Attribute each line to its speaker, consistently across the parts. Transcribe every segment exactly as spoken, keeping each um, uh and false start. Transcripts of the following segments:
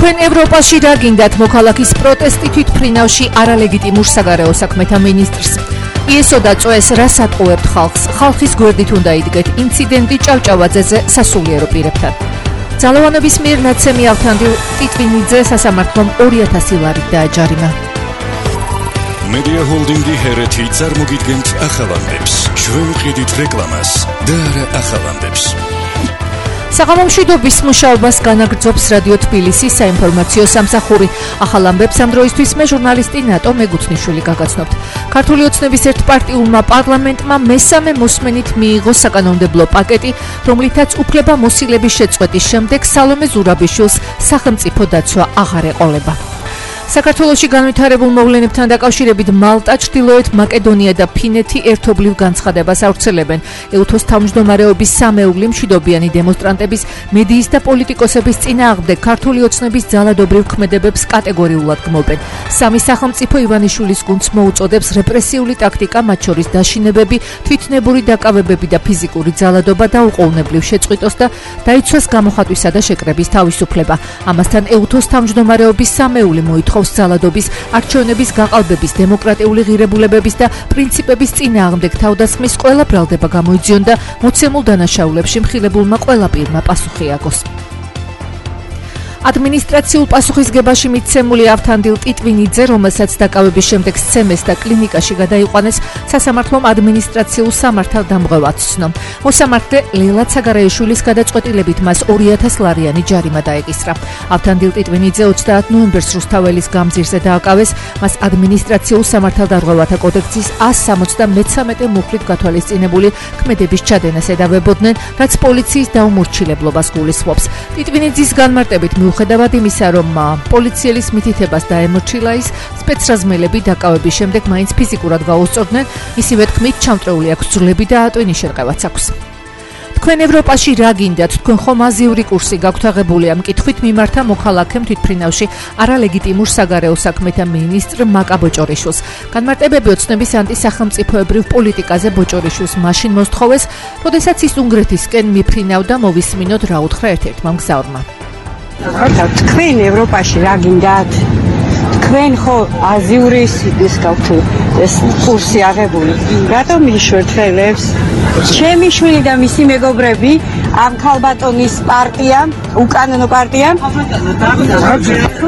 Speaker 1: თქვენ ევროპაში რა გინდათ მოქალაქის პროტესტი თვითმფრინავში არალეგიტიმურ საგარეო საქმეთა მინისტრს. იესო და წვეს რას ატყუებთ ხალხს? ხალხის გვერდით უნდა იდგეთ ინციდენტი ჭავჭავაძეზე სასულიერო პირებთან. ძალოვანების მიერ ნაცემი ავთანდილ ტიტვინიძე სასამართლომ ორი ათასი ლარით დააჯარიმა.
Speaker 2: Media Holdingi ჰერეთი წარმოგიდგენთ ახალამდებს. ჩვენ ვყიდით რეკლამას და არა ახალამდებს.
Speaker 1: საღამომშვიდობის მუშაობას განაგრძობს რადიო თბილისის საინფორმაციო სამსახური. ახალამდებს ამ დროისთვის მე ჟურნალისტი ნატო მეგუთნიშვილი გაგაცნობთ. ქართული ოცნების ერთპარტიულმა პარლამენტმა მესამე მოსმენით მიიღო საკანონმდებლო პაკეტი, რომლითაც უფლებამოსილების შეწყვეტის შემდეგ სალომე ზურაბიშვილს სახელმწიფო დაცვა აღარ ეყოლება. საქართველოში განვითარებულ მოვლენებთან დაკავშირებით მალტა, ჩრდილოეთ მაკედონია და ფინეთი ერთობლივ განცხადებას ავრცელებენ. ეუთოს თავმჯდომარეობის სამეული მშვიდობიანი დემონსტრანტების, მედიის და პოლიტიკოსების წინააღმდეგ ქართული ოცნების ძალადობრივ ქმედებებს კატეგორიულად გმობენ. სამი სახელმწიფო ივანიშვილის გუნდს მოუწოდებს რეპრესიული ტაქტიკა, მათ შორის დაშინებები, თვითნებური დაკავებები და ფიზიკური ძალადობა დაუყოვნებლივ შეწყვიტოს და დაიცვას გამოხატვისა და შეკრების თავისუფლება. ამასთან ეუთოს თავმჯდომარეობის სამეული მოითხოვს ძალადობის, არჩევნების გაყალბების, დემოკრატიული ღირებულებების და პრინციპების წინააღმდეგ თავდასხმის ყველა ბრალდება გამოიძიონ და მოცემულ დანაშაულებში მხილებულმა ყველა პირმა პასუხი აგოს. ადმინისტრაციულ პასუხისგებაში მიცემული ავთანდილ ტიტვინიძე, რომელსაც დაკავების შემდეგ სცემეს და კლინიკაში გადაიყვანეს, სასამართლომ ადმინისტრაციულ სამართალდამღევად ცნო. მოსამართლე ლეილად საგარეიშვილის გადაწყვეტილებით მას ორი ათას ლარიანი ჯარიმა დაეკისრა. ავთანდილ ტიტვინიძე ოცდაათ ნოემბერს რუსთაველის გამზირზე დააკავეს, მას ადმინისტრაციულ სამართალდამღევათა კოდექსის ას სამოცდამეცამეტე მუხლით გათვალისწინებული ქმედების ჩადენას ედავებოდნენ, რაც პოლიციის დაუმორჩილებლობას გულისხმობს. ტიტვინიძის განმარტებით მიუხედავად იმისა, რომ პოლიციელის მითითებას დაემორჩილა ის, სპეცრაზმელები დაკავების შემდეგ მაინც ფიზიკურად გაუსწორდნენ, მისივე თქმით ჩამწრეული აქვს ძვლები და ატვინის შერყევაც აქვს. თქვენ ევროპაში რა გინდათ? თქვენ ხომ აზიური კურსი გაქვთ აღებული? ამ კითხვით მიმართა მოქალაქემ თვითმფრინავში არალეგიტიმურ საგარეო საქმეთა მინისტრ მაკა ბოჭორიშვილს. განმარტებები ოცნების ანტისახელმწიფოებრივ პოლიტიკაზე ბოჭორიშვილს მაშინ მოსთხოვეს, როდესაც ის უნგრეთისკენ მიფრინავდა. მოვისმინოთ რა უთხრა ერთ-ერთმა მგზავრმა.
Speaker 3: თქვენ ევროპაში რა გინდათ? თქვენ ხო აზიური ის გაქვთ ეს კურსი აღებული? რატომ მიშვერთ ხელებს? ჩემი შვილი და მისი მეგობრები ამ ქალბატონის პარტიამ, უკანონო პარტიამ თუ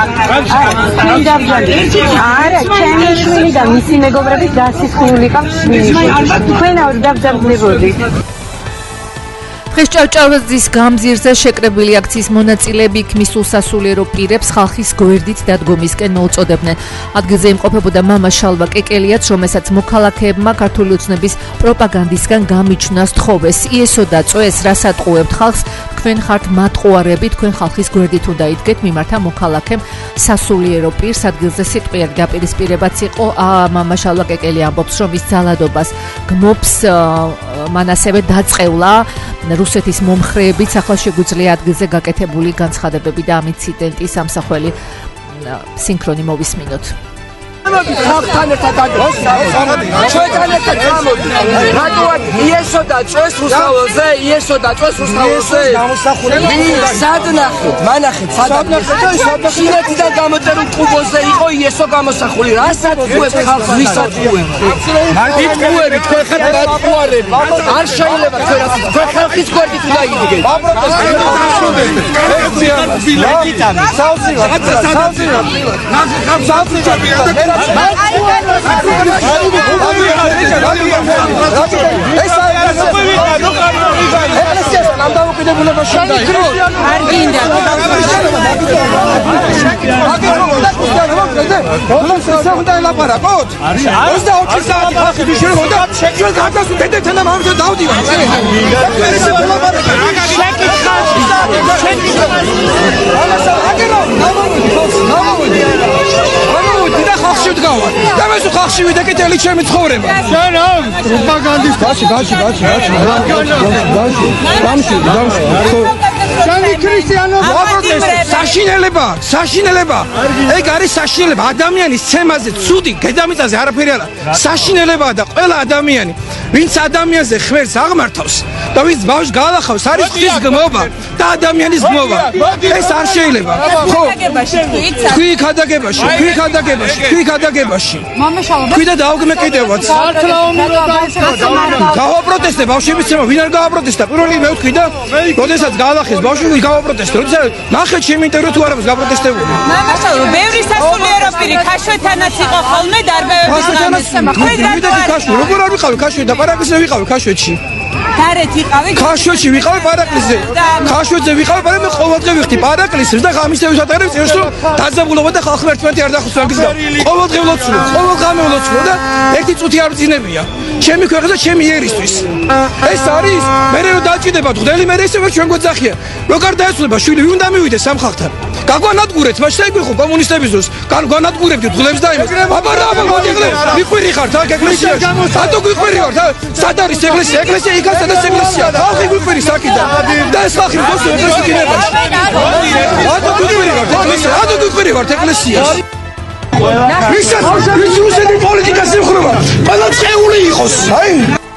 Speaker 3: არა, ჩემი შვილი და მისი მეგობრები დასისხლული ყავს შვილი. თქვენ არ დაბძანებოდით.
Speaker 1: დღეს ჭავჭავაძის გამზირზე შეკრებილი აქციის მონაწილეები ქმისულ სასულიერო პირებს ხალხის გვერდით დადგომისკენ მოუწოდებდნენ. ადგილზე იმყოფებოდა მამა შალვა კეკელიაც, რომელსაც მოქალაქეებმა ქართული ოცნების პროპაგანდისგან გამიჩნა სთხოვეს. იესო და წვეს რას ატყუებთ ხალხს? თქვენ ხართ მატყუარები, თქვენ ხალხის გვერდით უნდა იდგეთ, მიმართა მოქალაქემ სასულიერო პირს. ადგილზე სიტყვიერ დაპირისპირებაც იყო. მამა შალვა კეკელი ამბობს, რომ ის ძალადობას გმობს, მან ასევე დაწყევლა რუსეთის მომხრეებით. ახლა შეგვიძლია ადგილზე გაკეთებული განცხადებები და ამ ინციდენტის ამსახველი სინქრონი მოვისმინოთ.
Speaker 4: ხალხთან ერთად ჩვენთან ერთად გამოდით. რატოა იესო და წვეს რუსთაველზე, იესო და წვეს რუსთაველზე? სადნახეთ, მანახეთ, სადნახეთ. ჩინეთიდან გამოწერულ კუბოზე იყო იესო გამოსახული. რასაც უებთ ხალხს, ვისაც უებთ? იტყუებით, თქვენ ხართ მატყუარები. არ შეიძლება თქვენ ასე, თქვენ ხალხის გვერდით უნდა იდგეთ. ხალხში ვდგავარ. და მე სულ ხალხში ვიდეკეთელი ჩემი ცხოვრება. რა, პროპაგანდისტი. ბაში, ბაში, ბაში, ბაში. ბაში, ბაში, ბაში. შენი ქრისტიანობა საშინელება, საშინელება. ეგ არის საშინელება. ადამიანის ცემაზე, ცუდი, დედამიწაზე არაფერი არა. საშინელებაა და ყველა ადამიანი, ვინც ადამიანზე ხვერს აღმართავს, და ვის ბავშვს გაალახავს არის ღვთის გმობა და ადამიანის გმობა. ეს არ შეიძლება. ხო. თქვი ქადაგებაში, თქვი ქადაგებაში, თქვი ქადაგებაში. თქვი და დავგმე კიდევაც. გავაპროტესტე ბავშვების ცემა, ვინ არ გავაპროტესტა? პირველი მე ვთქვი და როდესაც გაალახეს ბავშვი გავაპროტესტე. როდესაც ნახეთ ჩემი ინტერვიუ თუ არა გაპროტესტებული.
Speaker 5: მამაშალო, ბევრი სასულიერო პირი ქაშვეთანაც იყო ხოლმე დარბევები.
Speaker 4: როგორ არ ვიყავი ქაშვე და პარაკლისზე ვიყავი ქაშვეთში.
Speaker 5: გარეთ იყავი?
Speaker 4: ქაშვეთში ვიყავი პარაკლისზე. ქაშვეთზე ვიყავი, მაგრამ მე ყოველდღე ვიხდი პარაკლისს და ღამისევის ატარებს წერს რომ დაძაბულობა და ხალხი ერთმანეთი არ დახოს ვანგის და ყოველდღე ვლოცულობ, ყოველდღე ვლოცულობ და ერთი წუთი არ ვძინებია. ჩემი ქვეყანა და ჩემი ერისთვის. ეს არის მე რომ დაჭიდება დღელი მე ესე ვერ ჩვენ გვეძახია. როგორ დაესრულება შვილი ვინ უნდა მივიდეს სამხალხთან? გაგვანადგურეთ, მას შეგხვი ხო კომუნისტების დროს. კან განადგურებდით დღლებს და იმას. აბა რა აბა მოდი მიყვირი ხართ აქ ეკლესიაში. ატო გიყვირი ვართ? სად არის ეკლესია? ეკლესია იქაც სადაც ეკლესია. ხალხი გიყვირი საკიდან. და ეს ხალხი მოსულ ეკლესიაში გინებაში. ატო გიყვირი ვართ ეკლესია. ატო გიყვირი ვართ ეკლესიაში. ვისაც რუსეთი პოლიტიკას ეხება. ყველა წეული იყოს. აი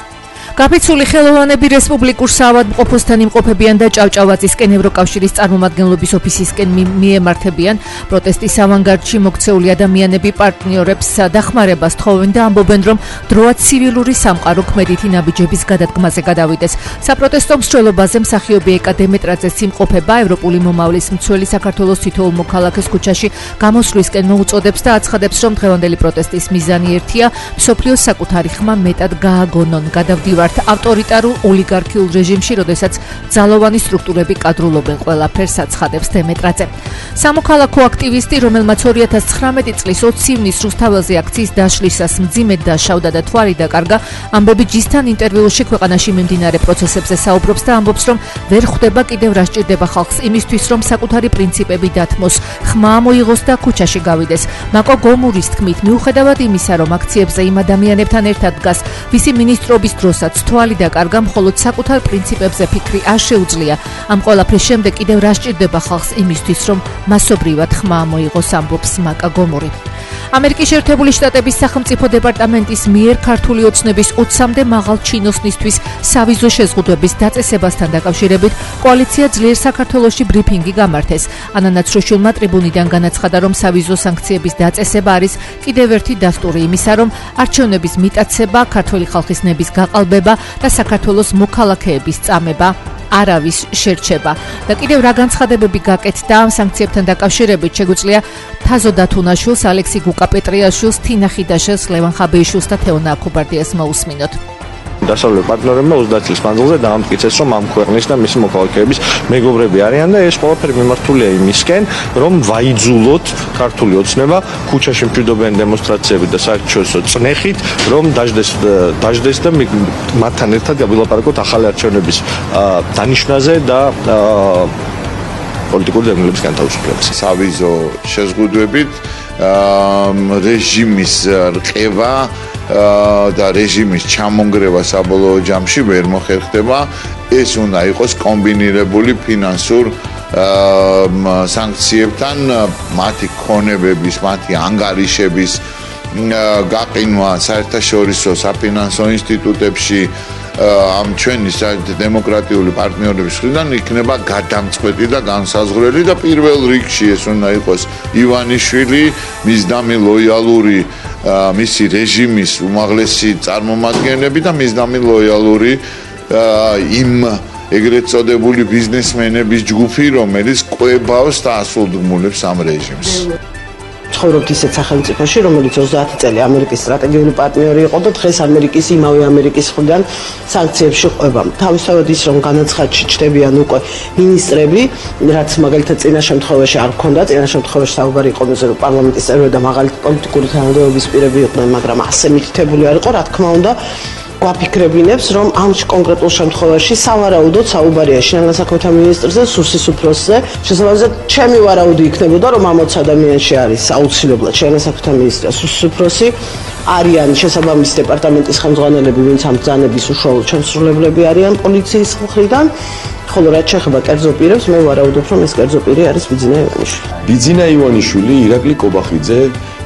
Speaker 1: გაფიცული ხელოვანები რესპუბლიკურ საავადმყოფოსთან იმყოფებიან და ჭავჭავაძისკენ ევროკავშირის წარმომადგენლობის ოფისისკენ მიემართებიან. პროტესტის ავანგარდში მოქცეული ადამიანები პარტნიორებს დახმარებას თხოვენ და ამბობენ, რომ დროა ცივილური სამყარო ქმედითი ნაბიჯების გადადგმაზე გადავიდეს. საპროტესტო მსვლელობაზე მსახიობი ეკა დემეტრაძეს იმყოფება ევროპული მომავლის მცველი საქართველოს თითოეულ მოქალაქეს ქუჩაში გამოსვლისკენ მოუწოდებს და აცხადებს, რომ დღევანდელი პროტესტის მიზანი ერთია, მსოფლიოს საკუთარი ხმა მეტად გააგონონ. გადავდივართ ავტორიტარულ ოლიგარქიულ რეჟიმში, როდესაც ძალოვანი სტრუქტურები კადრულობენ ყველაფერს, აცხადებს დემეტრაძე. სამოქალაქო აქტივისტი, რომელმაც ორი ათას ცხრამეტი წლის ოცი ივნის რუსთაველზე აქციის დაშლისას მძიმედ დაშავდა და თვარი დაკარგა, ამბები ჯისთან ინტერვიუში ქვეყანაში მიმდინარე პროცესებზე საუბრობს და ამბობს, რომ ვერ ხვდება კიდევ რა სჭირდება ხალხს იმისთვის, რომ საკუთარი პრინციპები დათმოს, ხმა მოიღოს და ქუჩაში გავიდეს. მაკო გომურის თქმით, მიუხედავად იმისა, რომ აქციებზე იმ ადამიანებთან ერთად დგას, ვისი მინისტრობის დროსაც თვალი დაკარგა, მხოლოდ საკუთარ პრინციპებზე ფიქრი არ შეუძლია. ამ ყველაფრის შემდეგ კიდევ რა სჭირდება ხალხს იმისთვის, რომ მასობრივად ხმა მოიღოს, ამბობს მაკა გომური. ამერიკის შეერთებული შტატების სახელმწიფო დეპარტამენტის მიერ ქართული ოცნების ოცამდე მაღალ ჩინოსნისთვის სავიზო შეზღუდვების დაწესებასთან დაკავშირებით კოალიცია ძლიერ საქართველოში ბრიფინგი გამართეს. ანა ნაცრუშულმა ტრიბუნიდან განაცხადა, რომ სავიზო სანქციების დაწესება არის კიდევ ერთი დასტური იმისა, რომ არჩევნების მიტაცება, ქართული ხალხის ნების გაყალბება და საქართველოს მოქალაქეების წამება არავის შერჩება. და კიდევ რა განცხადებები გაკეთდა ამ სანქციებთან დაკავშირებით, შეგვიძლია თაზო დათუნაშვილს, ალექსი გუკა-პეტრიაშვილს, თინა ხიდაშვილს, ლევან ხაბეიშვილს და თეონა აქუბარდიას მოусმინოთ.
Speaker 6: დასავლეთ პარტნიორებმა ოცდაათი წლის მანძილზე დაამტკიცეს, რომ ამ ქვეყნის და მისი მოქალაქეების მეგობრები არიან და ეს ყველაფერი მიმართულია იმისკენ, რომ ვაიძულოთ ქართული ოცნება, ქუჩაში მშვიდობიანი დემონსტრაციები და საერთაშორისო წნეხით, რომ დაждდეს დაждდეს და მათთან ერთად ვილაპარაკოთ ახალი არჩევნების დანიშვნაზე და პოლიტიკური დევნილების განთავისუფლებაზე.
Speaker 7: სავიზო შეზღუდვებით რეჟიმის რყევა და რეჟიმის ჩამონგრევა საბოლოო ჯამში ვერ მოხერხდება. ეს უნდა იყოს კომბინირებული ფინანსურ სანქციებთან, მათი ქონებების, მათი ანგარიშების გაყინვა საერთაშორისო საფინანსო ინსტიტუტებში ამ ჩვენი დემოკრატიული პარტნიორების მხრიდან იქნება გადამწყვეტი და განსაზღვრელი და პირველ რიგში ეს უნდა იყოს ივანიშვილი, მისდამი ლოიალური მისი რეჟიმის უმაღლესი წარმომადგენლები და მისდამი ლოიალური იმ ეგრეთ წოდებული ბიზნესმენების ჯგუფი, რომელიც კვებავს და ასულდგმულებს ამ რეჟიმს.
Speaker 8: ცხოვრობთ ისეთ სახელმწიფოში, რომელიც ოცდაათი წელი ამერიკის სტრატეგიული პარტნიორი იყო და დღეს ამერიკის იმავე ამერიკის მხრიდან სანქციებში ყვება. თავისთავად ის, რომ განაცხადში ჩნდებიან უკვე მინისტრები, რაც მაგალითად წინა შემთხვევაში არ ჰქონდა, წინა შემთხვევაში საუბარი იყო იმაზე, რომ პარლამენტის წევრები და მაღალი პოლიტიკური თანამდებობის პირები იყვნენ, მაგრამ ასე მითითებული არ იყო, რა თქმა უნდა. გვაფიქრებინებს, რომ ამ კონკრეტულ შემთხვევაში სავარაუდოდ საუბარია შინაგან საქმეთა მინისტრზე, სუსის უფროსზე. შესაბამისად, ჩემი ვარაუდი იქნებოდა, რომ ამ ოცი ადამიანში არის აუცილებლად შინაგან საქმეთა მინისტრი და სუსის უფროსი. არიან შესაბამისი დეპარტამენტის ხელმძღვანელები, ვინც ამ ბრძანების უშუალო შემსრულებლები არიან პოლიციის მხრიდან. ხოლო რაც შეეხება კერძო პირებს, მე ვარაუდობ, რომ ეს კერძო პირი არის ბიძინა ივანიშვილი.
Speaker 9: ბიძინა ივანიშვილი, ირაკლი კობახიძე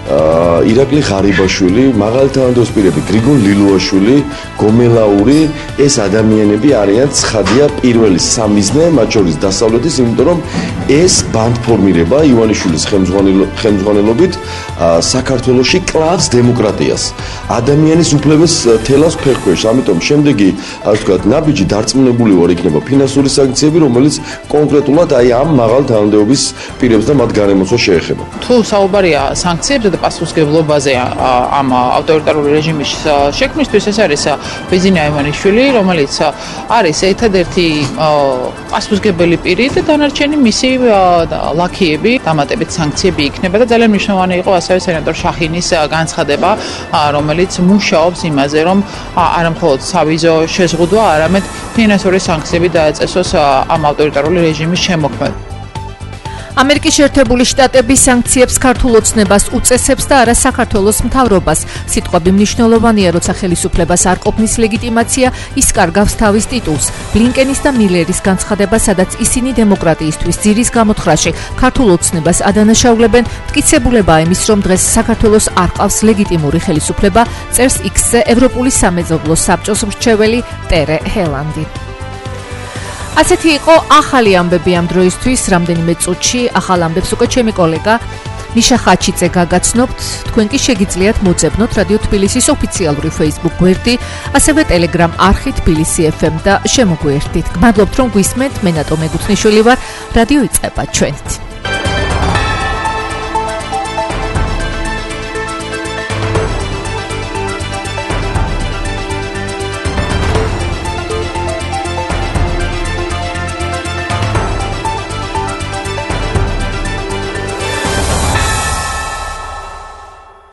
Speaker 9: ირაკლი ღარიბაშვილი, მაღალი თანადოს პირები, გრიგოლ ლილუაშვილი, გომელაური, ეს ადამიანები არიან ცხადია პირველი სამიზნე, მათ შორის დასავლეთის, იმიტომ რომ ეს ბანდფორმირება ივანიშვილის ხელმძღვანელობით საქართველოში კლავს დემოკრატიას. ადამიანის უფლებას თელავს ფეხქვეშ, ამიტომ შემდეგი, ასე ვთქვათ, ნაბიჯი დარწმუნებული ვარ იქნება ფინანსური სანქციები, რომელიც კონკრეტულად აი ამ მაღალ თანამდებობის პირებს და მათ გარემოცვას შეეხება.
Speaker 10: თუ საუბარია სანქციებზე და პასუხისმგებლობაზე ამ ავტორიტარული რეჟიმის შექმნისთვის, ეს არის ბიზინა ივანიშვილი, რომელიც არის ერთადერთი პასუხისმგებელი პირი და დანარჩენი მისი ლაქიები, დამატებით სანქციები იქნება და ძალიან მნიშვნელოვანი იყო ასევე სენატორ შაჰინის განცხადება, რომელიც მუშაობს იმაზე, რომ არა მხოლოდ სავიზო შეზღუდვა, არამედ ფინანსური სანქციები დაეწესოს ამ ავტორიტარული რეჟიმის შემოქმედად.
Speaker 1: ამერიკის შეერთებული შტატები სანქციებს ქართულ ოცნებას უწესებს და არა საქართველოს მთავრობას. სიტყვები მნიშვნელოვანია, როცა ხელისუფლებას არ ყოფნის ლეგიტიმაცია, ის კარგავს თავის ტიტულს. ბლინკენის და მილერის განცხადება, სადაც ისინი დემოკრატიისთვის ძირის გამოთხრაში ქართულ ოცნებას ადანაშაულებენ, მტკიცებულებაა იმის, რომ დღეს საქართველოს არ ყავს ლეგიტიმური ხელისუფლება, წერს X-ზე ევროპული სამეზობლო საბჭოს მრჩეველი ტერე ჰელანდი. ასეთი იყო ახალი ამბები ამ დროისთვის, რამდენიმე წუთში ახალ ამბებს უკვე ჩემი კოლეგა მიშა ხაჩიძე გაგაცნობთ. თქვენ კი შეგიძლიათ მოძებნოთ რადიო თბილისის ოფიციალური Facebook გვერდი, ასევე Telegram არხი თბილისი ეფ ემ და შემოგვიერთდით. გმადლობთ რომ გვისმენთ, მე ნატო მეგუცნიშვილი ვარ, რადიო იწყება ჩვენით.